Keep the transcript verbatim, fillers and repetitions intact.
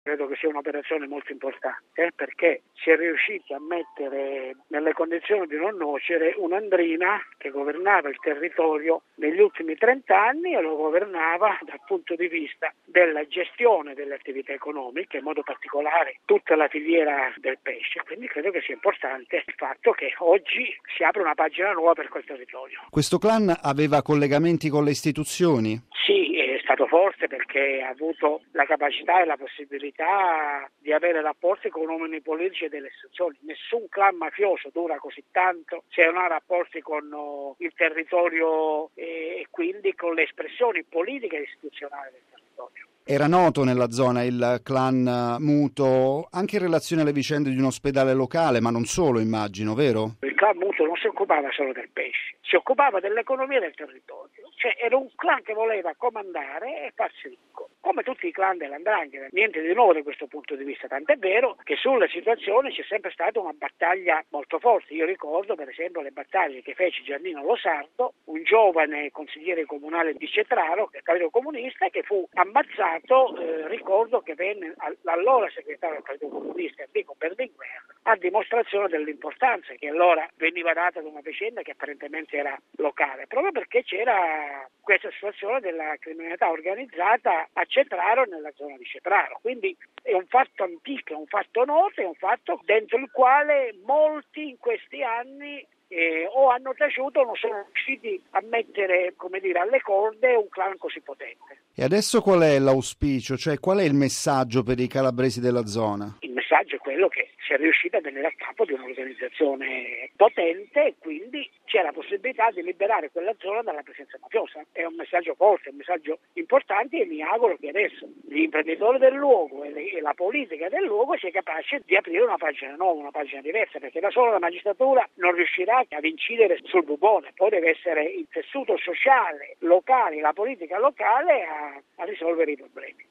Credo che sia un'operazione molto importante eh, perché si è riusciti a mettere nelle condizioni di non nuocere un'Andrina che governava il territorio negli ultimi trent'anni e lo governava dal punto di vista della gestione delle attività economiche, in modo particolare tutta la filiera del pesce. Quindi credo che sia importante il fatto che oggi si apre una pagina nuova per quel territorio. Questo clan aveva collegamenti con le istituzioni? Sì, è stato forte perché ha avuto la capacità e la possibilità di avere rapporti con uomini politici e delle istituzioni. Nessun clan mafioso dura così tanto se non ha rapporti con il territorio e quindi con le espressioni politiche e istituzionali del territorio. Era noto nella zona il clan Muto anche in relazione alle vicende di un ospedale locale, ma non solo, immagino, vero? Il clan Muto non si occupava solo del pesce, si occupava dell'economia del territorio. Cioè era un clan che voleva comandare e farsi ricco, come tutti i clan dell'Andrangheta. Niente di nuovo da questo punto di vista, tant'è vero che sulle situazioni c'è sempre stata una battaglia molto forte. Io ricordo per esempio le battaglie che fece Giannino Losardo, un giovane consigliere comunale di Cetraro, che è partito comunista, che fu ammazzato, eh, ricordo che venne all'allora segretario del Partito Comunista Enrico Berlinguer, a dimostrazione dell'importanza che allora veniva data ad una vicenda che apparentemente era locale, proprio perché c'era questa situazione della criminalità organizzata a Cetraro e nella zona di Cetraro. Quindi è un fatto antico, è un fatto noto, è un fatto dentro il quale molti in questi anni eh, o hanno taciuto o non sono riusciti a mettere, come dire, alle corde un clan così potente. E adesso qual è l'auspicio? Cioè qual è il messaggio per i calabresi della zona? Il messaggio è quello che si è riusciti a venire a capo di un'organizzazione potente e quindi c'è la possibilità di liberare quella zona dalla presenza mafiosa. È un messaggio forte, un messaggio importante e mi auguro che adesso gli imprenditori del luogo e, le, e la politica del luogo sia capace di aprire una pagina nuova, una pagina diversa, perché da sola la magistratura non riuscirà ad incidere sul bubone, poi deve essere il tessuto sociale locale, la politica locale a, a risolvere i problemi.